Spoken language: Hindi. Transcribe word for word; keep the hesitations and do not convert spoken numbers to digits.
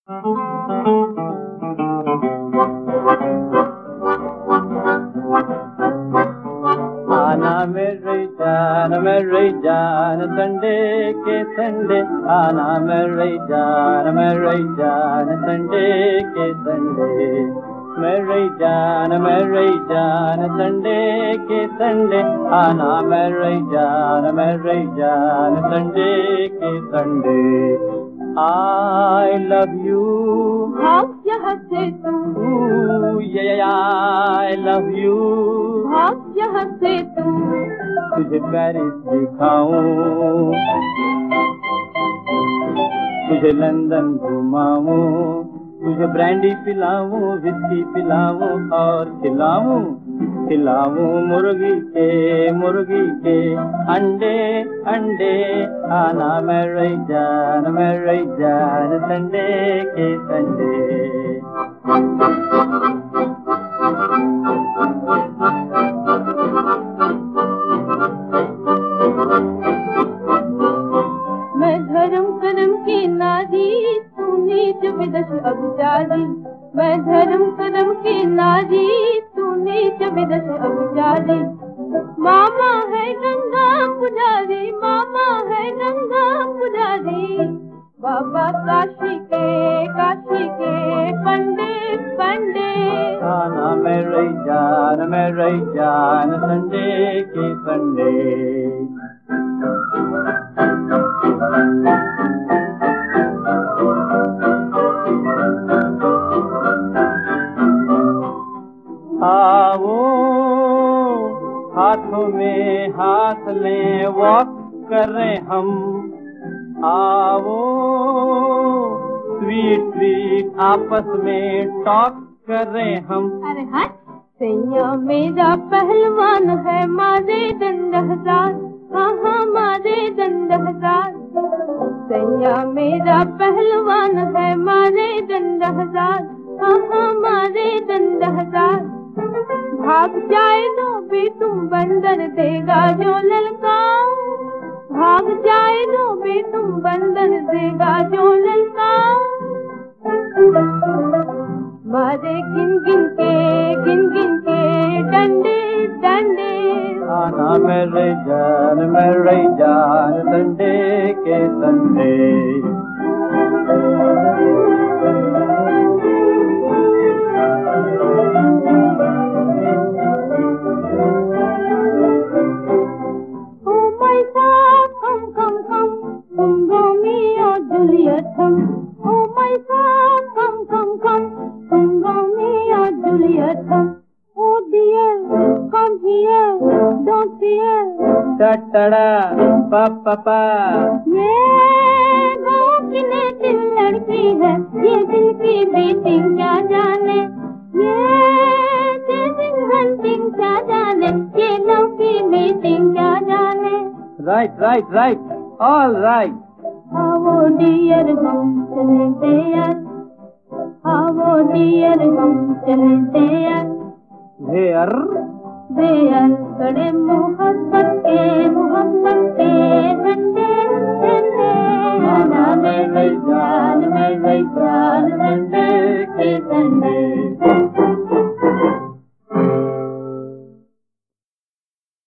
आना मेरी जान मेरी जान संडे के संडे, आना मेरी जान मेरी जान संडे के संडे, मेरी जान मेरी जान संडे के संडे, आना मेरी जान मेरी जान संडे के संडे। I love you, भाग यहाँ से तू, ooh yeah I love you, भाग यहाँ से तू, तुझे पेरिस दिखाऊं, तुझे लंदन घुमाऊं, तुझे ब्रांडी पिलाऊं, विस्की पिलाऊं और खिलाऊं, खिलाऊं मुर्गी के मुर्गी के अंडे अंडे, आना मेरी जान मेरी जान संडे के संडे। मैं धर्म कर्म की नारी, तू नीच विदुष अभिचारी, मैं धर्म कर्म की नारी, तू नीच विदुष अभिचारी। मामा है गंगा पुजारी, मामा है गंगा पुजारी, बाबा काशी के काशी के पंडित पंडित। आना मेरी जान मेरी जान संडे के संडे। आओ हाथों में हाथ लें वॉक करें हम, आओ स्वीट स्वीट आपस में टॉक करें हम। अरे हट, सैया मेरा पहलवान है, मारे दंड हजार, हाँ हाँ मारे दंड हजार। सैया मेरा पहलवान है, मारे दंड हजार, हाँ हाँ मारे दंड हजार। भाग जाए तो भी तुम बंदर देगा जो ललकाओ, भाग जाए तो भी तुम बंदर देगा जो ललकाओ। मारे गिन गिन के गिन गिन के डंडे डंडे, आना मेरी जान मेरी जान संडे के संडे। पापा ये गाँव की नेटिव लड़की है, ये दिल की बीटिंग क्या जाने, ये चेजिंग हंटिंग क्या जाने, ये लव की मीटिंग क्या जाने। Right right right all right. आओ डियर हम चले तैयार, आओ डियर हम चले तैयार। देयर देयर कड़े मोहब्बत के